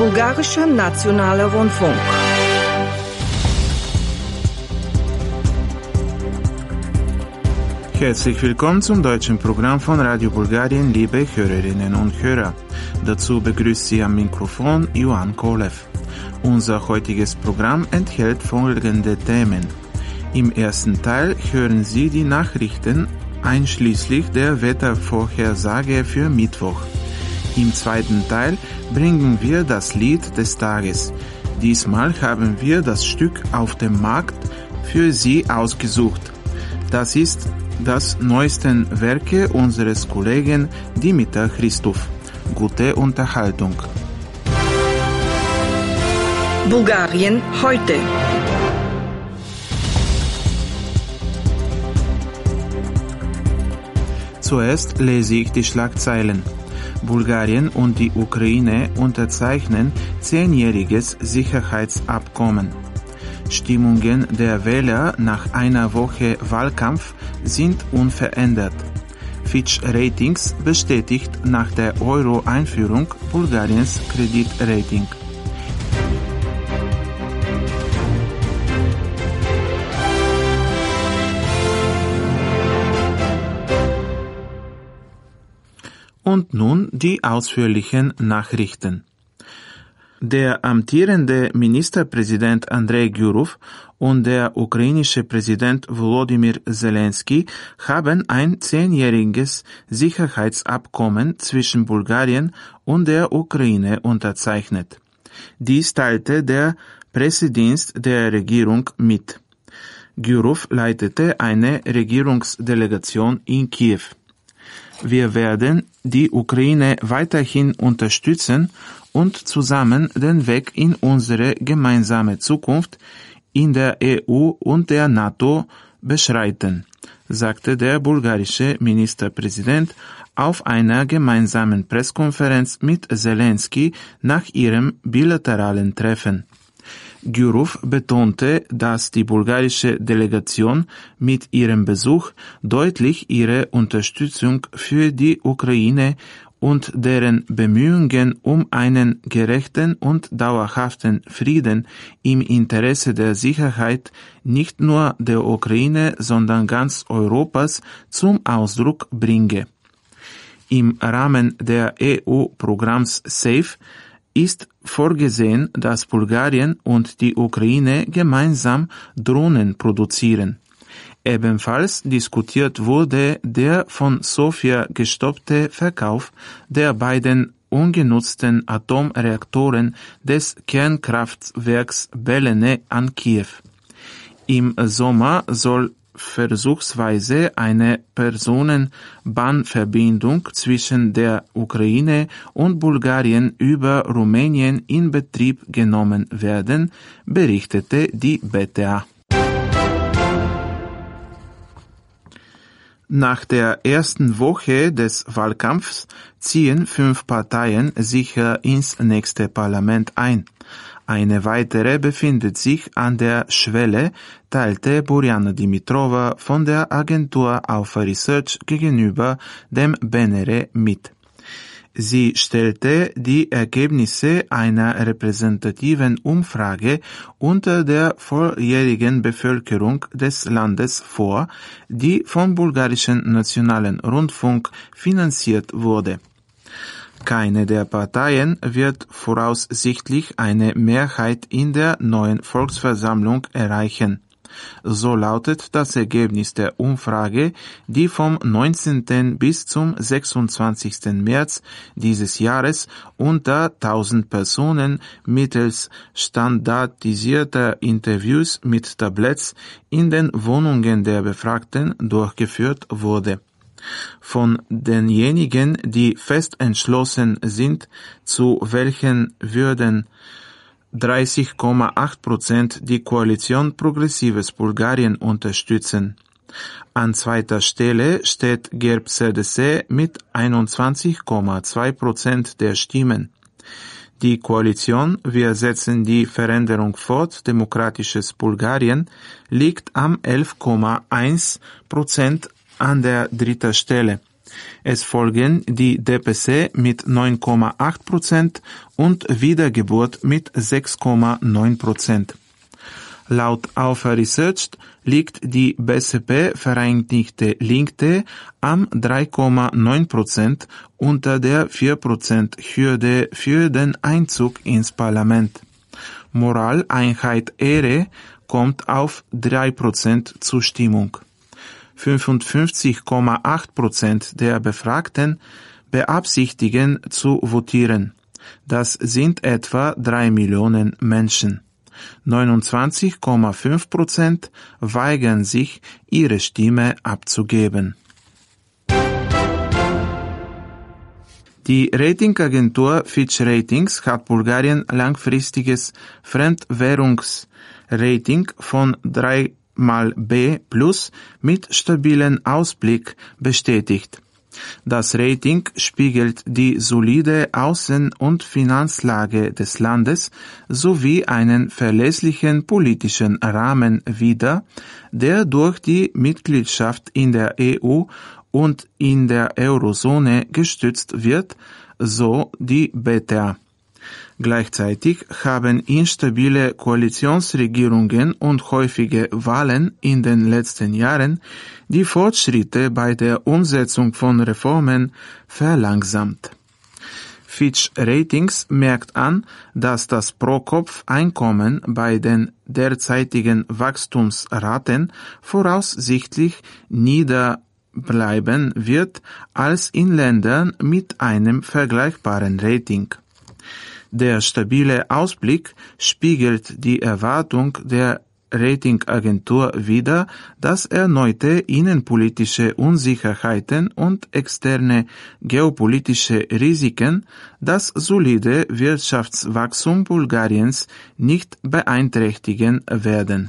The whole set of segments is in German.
Bulgarischer Nationaler Rundfunk. Herzlich willkommen zum deutschen Programm von Radio Bulgarien, liebe Hörerinnen und Hörer. Dazu begrüßt Sie am Mikrofon Ioan Kolev. Unser heutiges Programm enthält folgende Themen. Im ersten Teil hören Sie die Nachrichten einschließlich der Wettervorhersage für Mittwoch. Im zweiten Teil bringen wir das Lied des Tages. Diesmal haben wir das Stück auf dem Markt für Sie ausgesucht. Das ist das neuesten Werke unseres Kollegen Dimitar Christov. Gute Unterhaltung. Bulgarien heute. Zuerst lese ich die Schlagzeilen. Bulgarien und die Ukraine unterzeichnen 10-jähriges Sicherheitsabkommen. Stimmungen der Wähler nach einer Woche Wahlkampf sind unverändert. Fitch Ratings bestätigt nach der Euro-Einführung Bulgariens Kreditrating. Und nun die ausführlichen Nachrichten. Der amtierende Ministerpräsident Andrei Gyurov und der ukrainische Präsident Volodymyr Zelensky haben ein 10-jähriges Sicherheitsabkommen zwischen Bulgarien und der Ukraine unterzeichnet. Dies teilte der Pressedienst der Regierung mit. Gyurov leitete eine Regierungsdelegation in Kiew. Wir werden die Ukraine weiterhin unterstützen und zusammen den Weg in unsere gemeinsame Zukunft in der EU und der NATO beschreiten, sagte der bulgarische Ministerpräsident auf einer gemeinsamen Pressekonferenz mit Zelensky nach ihrem bilateralen Treffen. Gyurov betonte, dass die bulgarische Delegation mit ihrem Besuch deutlich ihre Unterstützung für die Ukraine und deren Bemühungen um einen gerechten und dauerhaften Frieden im Interesse der Sicherheit nicht nur der Ukraine, sondern ganz Europas zum Ausdruck bringe. Im Rahmen der EU-Programms SAFE ist vorgesehen, dass Bulgarien und die Ukraine gemeinsam Drohnen produzieren. Ebenfalls diskutiert wurde der von Sofia gestoppte Verkauf der beiden ungenutzten Atomreaktoren des Kernkraftwerks Belene an Kiew. Im Sommer soll versuchsweise eine Personenbahnverbindung zwischen der Ukraine und Bulgarien über Rumänien in Betrieb genommen werden, berichtete die BTA. Nach der ersten Woche des Wahlkampfs ziehen 5 Parteien sicher ins nächste Parlament ein. Eine weitere befindet sich an der Schwelle, teilte Borjana Dimitrova von der Agentur Alpha Research gegenüber dem BNR mit. Sie stellte die Ergebnisse einer repräsentativen Umfrage unter der volljährigen Bevölkerung des Landes vor, die vom Bulgarischen Nationalen Rundfunk finanziert wurde. Keine der Parteien wird voraussichtlich eine Mehrheit in der neuen Volksversammlung erreichen. So lautet das Ergebnis der Umfrage, die vom 19. bis zum 26. März dieses Jahres unter 1000 Personen mittels standardisierter Interviews mit Tabletts in den Wohnungen der Befragten durchgeführt wurde. Von denjenigen, die fest entschlossen sind, zu welchen würden 30,8% die Koalition Progressives Bulgarien unterstützen. An zweiter Stelle steht GERB-CDC mit 21,2% der Stimmen. Die Koalition Wir setzen die Veränderung fort, Demokratisches Bulgarien, liegt am 11,1% an der dritten Stelle. Es folgen die DPC mit 9,8% und Wiedergeburt mit 6,9%. Laut Alpha Research liegt die БСП Vereinigte Linke am 3,9% unter der 4%-Hürde für den Einzug ins Parlament. Moral, Einheit, Ehre kommt auf 3% Zustimmung. 55,8% der Befragten beabsichtigen zu votieren. Das sind etwa 3 Millionen Menschen. 29,5% weigern sich, ihre Stimme abzugeben. Die Ratingagentur Fitch Ratings hat Bulgarien langfristiges Fremdwährungsrating von 3x B+ mit stabilen Ausblick bestätigt. Das Rating spiegelt die solide Außen- und Finanzlage des Landes sowie einen verlässlichen politischen Rahmen wider, der durch die Mitgliedschaft in der EU und in der Eurozone gestützt wird, so die BTA. Gleichzeitig haben instabile Koalitionsregierungen und häufige Wahlen in den letzten Jahren die Fortschritte bei der Umsetzung von Reformen verlangsamt. Fitch Ratings merkt an, dass das Pro-Kopf-Einkommen bei den derzeitigen Wachstumsraten voraussichtlich nieder bleiben wird als in Ländern mit einem vergleichbaren Rating. Der stabile Ausblick spiegelt die Erwartung der Ratingagentur wider, dass erneute innenpolitische Unsicherheiten und externe geopolitische Risiken das solide Wirtschaftswachstum Bulgariens nicht beeinträchtigen werden.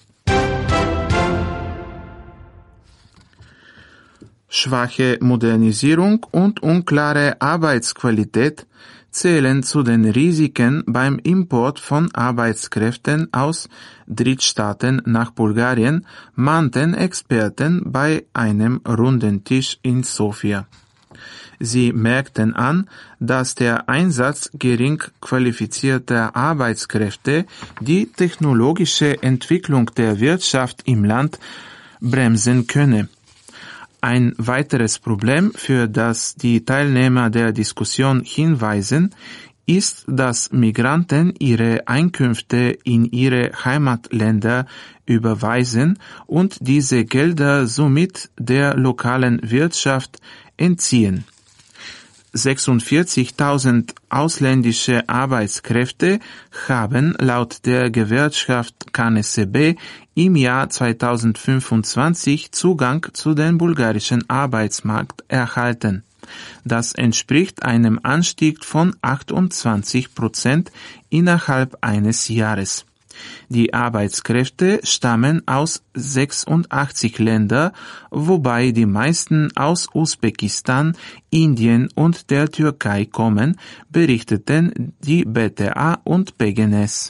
Schwache Modernisierung und unklare Arbeitsqualität zählen zu den Risiken beim Import von Arbeitskräften aus Drittstaaten nach Bulgarien, mahnten Experten bei einem runden Tisch in Sofia. Sie merkten an, dass der Einsatz gering qualifizierter Arbeitskräfte die technologische Entwicklung der Wirtschaft im Land bremsen könne. Ein weiteres Problem, für das die Teilnehmer der Diskussion hinweisen, ist, dass Migranten ihre Einkünfte in ihre Heimatländer überweisen und diese Gelder somit der lokalen Wirtschaft entziehen. 46.000 ausländische Arbeitskräfte haben laut der Gewerkschaft KNSB im Jahr 2025 Zugang zu dem bulgarischen Arbeitsmarkt erhalten. Das entspricht einem Anstieg von 28% innerhalb eines Jahres. Die Arbeitskräfte stammen aus 86 Ländern, wobei die meisten aus Usbekistan, Indien und der Türkei kommen, berichteten die BTA und BGNS.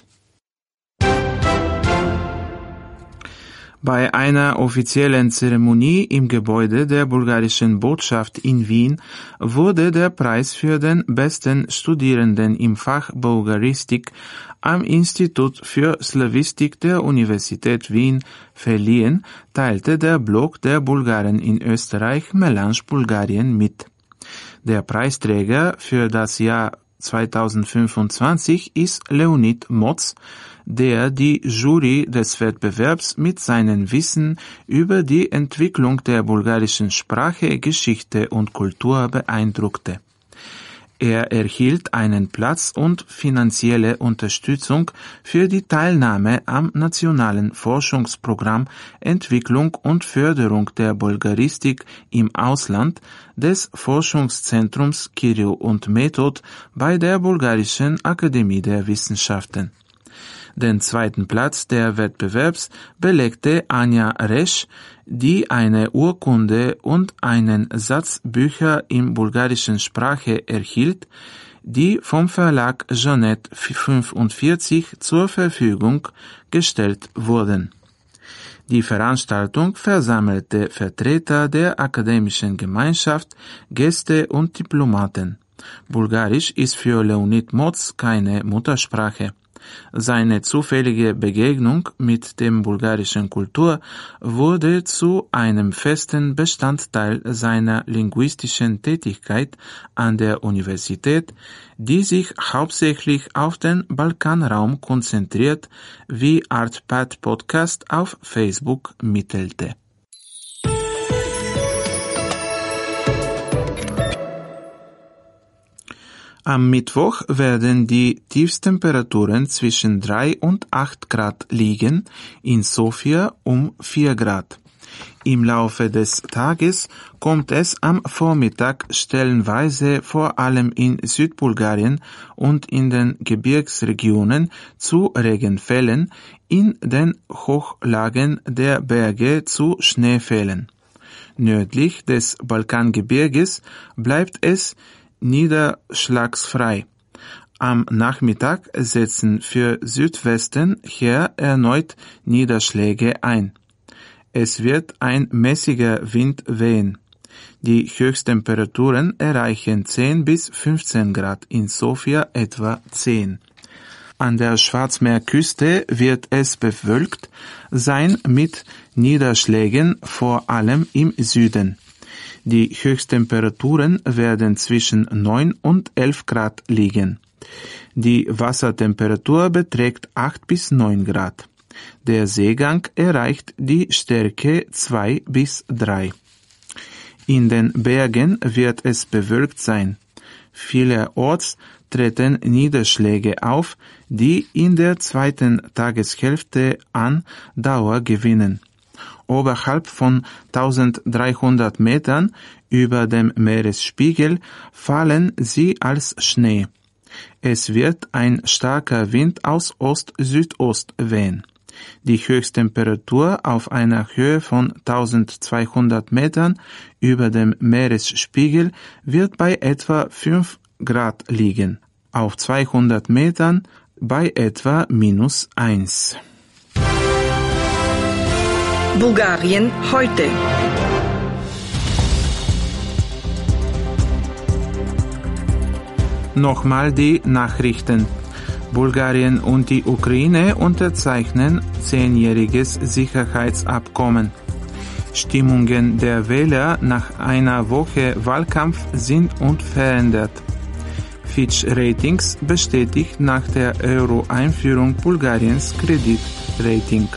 Bei einer offiziellen Zeremonie im Gebäude der bulgarischen Botschaft in Wien wurde der Preis für den besten Studierenden im Fach Bulgaristik am Institut für Slawistik der Universität Wien verliehen, teilte der Blog der Bulgaren in Österreich Melange Bulgarien mit. Der Preisträger für das Jahr 2025 ist Leonid Motz, der die Jury des Wettbewerbs mit seinem Wissen über die Entwicklung der bulgarischen Sprache, Geschichte und Kultur beeindruckte. Er erhielt einen Platz und finanzielle Unterstützung für die Teilnahme am nationalen Forschungsprogramm Entwicklung und Förderung der Bulgaristik im Ausland des Forschungszentrums Kirill und Method bei der Bulgarischen Akademie der Wissenschaften. Den zweiten Platz der Wettbewerbs belegte Anja Resch, die eine Urkunde und einen Satz Bücher in bulgarischen Sprache erhielt, die vom Verlag Jeanette 45 zur Verfügung gestellt wurden. Die Veranstaltung versammelte Vertreter der akademischen Gemeinschaft, Gäste und Diplomaten. Bulgarisch ist für Leonid Moz keine Muttersprache. Seine zufällige Begegnung mit dem bulgarischen Kultur wurde zu einem festen Bestandteil seiner linguistischen Tätigkeit an der Universität, die sich hauptsächlich auf den Balkanraum konzentriert, wie Artpad Podcast auf Facebook mitteilte. Am Mittwoch werden die Tiefstemperaturen zwischen 3 und 8 Grad liegen, in Sofia um 4 Grad. Im Laufe des Tages kommt es am Vormittag stellenweise vor allem in Südbulgarien und in den Gebirgsregionen zu Regenfällen, in den Hochlagen der Berge zu Schneefällen. Nördlich des Balkangebirges bleibt es niederschlagsfrei. Am Nachmittag setzen für Südwesten her erneut Niederschläge ein. Es wird ein mäßiger Wind wehen. Die Höchsttemperaturen erreichen 10 bis 15 Grad, in Sofia etwa 10. An der Schwarzmeerküste wird es bewölkt sein mit Niederschlägen, vor allem im Süden. Die Höchsttemperaturen werden zwischen 9 und 11 Grad liegen. Die Wassertemperatur beträgt 8 bis 9 Grad. Der Seegang erreicht die Stärke 2 bis 3. In den Bergen wird es bewölkt sein. Vielerorts treten Niederschläge auf, die in der zweiten Tageshälfte an Dauer gewinnen. Oberhalb von 1300 Metern über dem Meeresspiegel fallen sie als Schnee. Es wird ein starker Wind aus Ost-Südost wehen. Die Höchsttemperatur auf einer Höhe von 1200 Metern über dem Meeresspiegel wird bei etwa 5 Grad liegen. Auf 200 Metern bei etwa -1. Bulgarien heute. Nochmal die Nachrichten. Bulgarien und die Ukraine unterzeichnen 10-jähriges Sicherheitsabkommen. Stimmungen der Wähler nach einer Woche Wahlkampf sind unverändert. Fitch Ratings bestätigt nach der Euro-Einführung Bulgariens Kreditrating.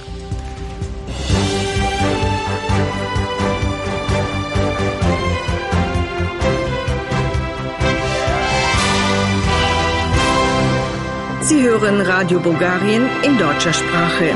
Sie hören Radio Bulgarien in deutscher Sprache.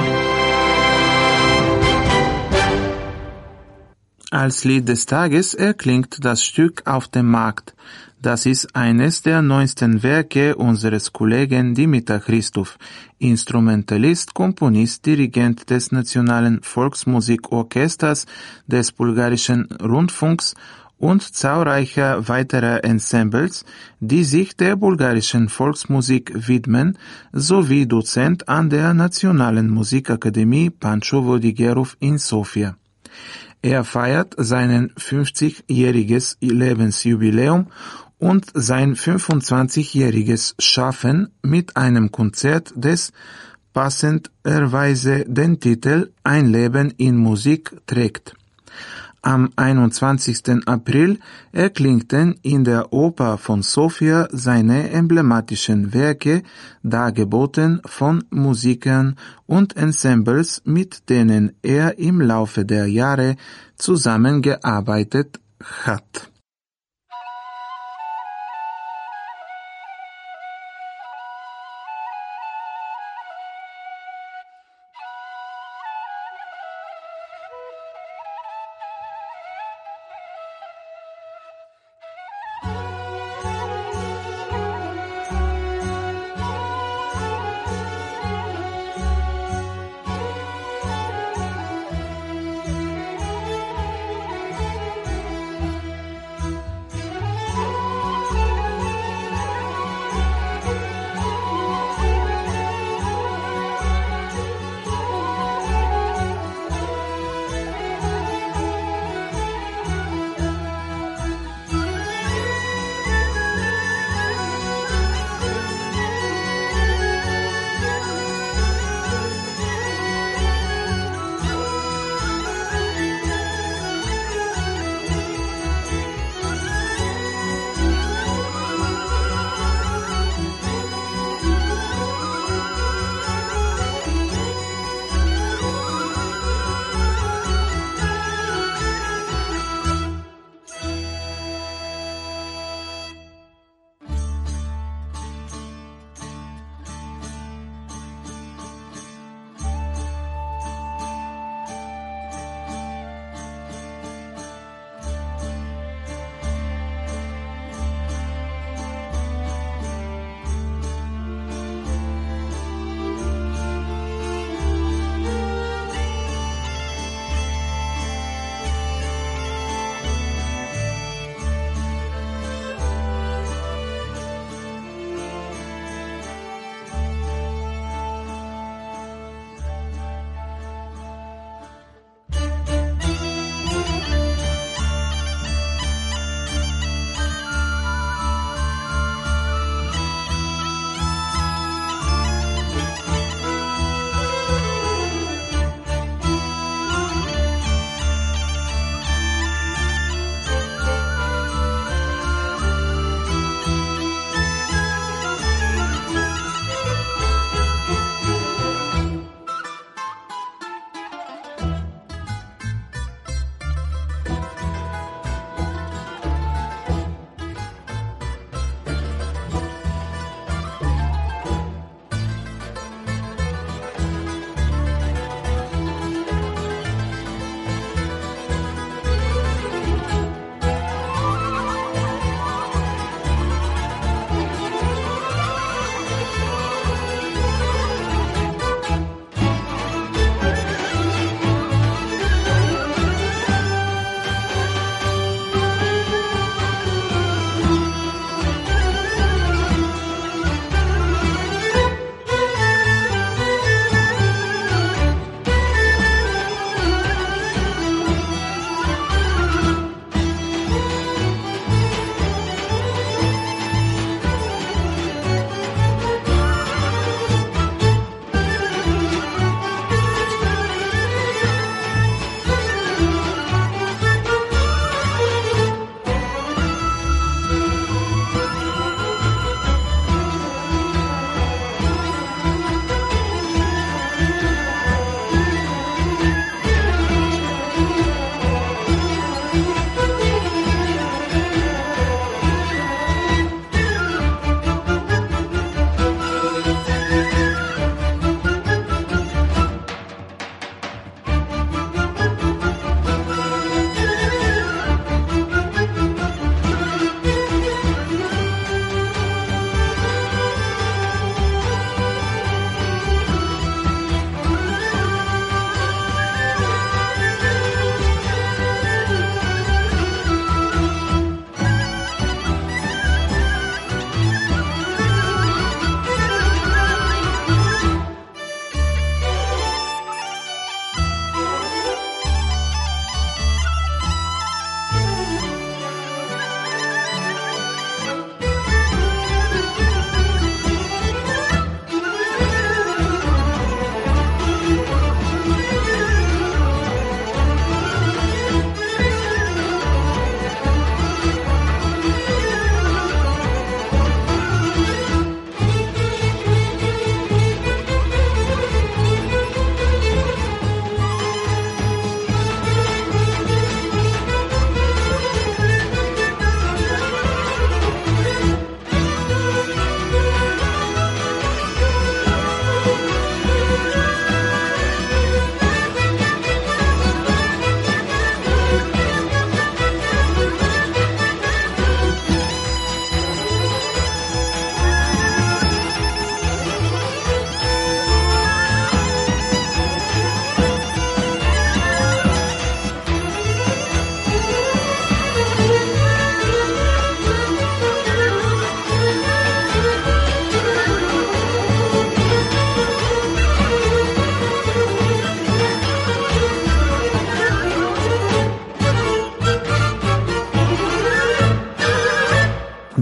Als Lied des Tages erklingt das Stück Auf dem Markt. Das ist eines der neuesten Werke unseres Kollegen Dimitar Christov, Instrumentalist, Komponist, Dirigent des Nationalen Volksmusikorchesters, des Bulgarischen Rundfunks und zahlreicher weiterer Ensembles, die sich der bulgarischen Volksmusik widmen, sowie Dozent an der Nationalen Musikakademie Pancho Vodigerov in Sofia. Er feiert sein 50-jähriges Lebensjubiläum und sein 25-jähriges Schaffen mit einem Konzert, das passenderweise den Titel Ein Leben in Musik trägt. Am 21. April erklingten in der Oper von Sofia seine emblematischen Werke, dargeboten von Musikern und Ensembles, mit denen er im Laufe der Jahre zusammengearbeitet hat.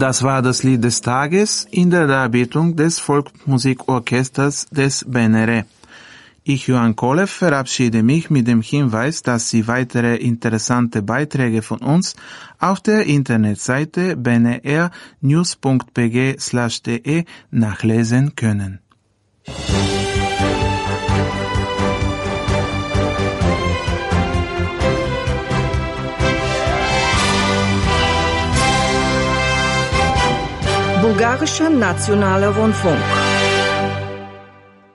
Das war das Lied des Tages in der Darbietung des Folkmusikorchesters des BNR. Ich, Johann Kolev, verabschiede mich mit dem Hinweis, dass Sie weitere interessante Beiträge von uns auf der Internetseite bnrnews.pg/de nachlesen können. Bulgarischer Nationaler Rundfunk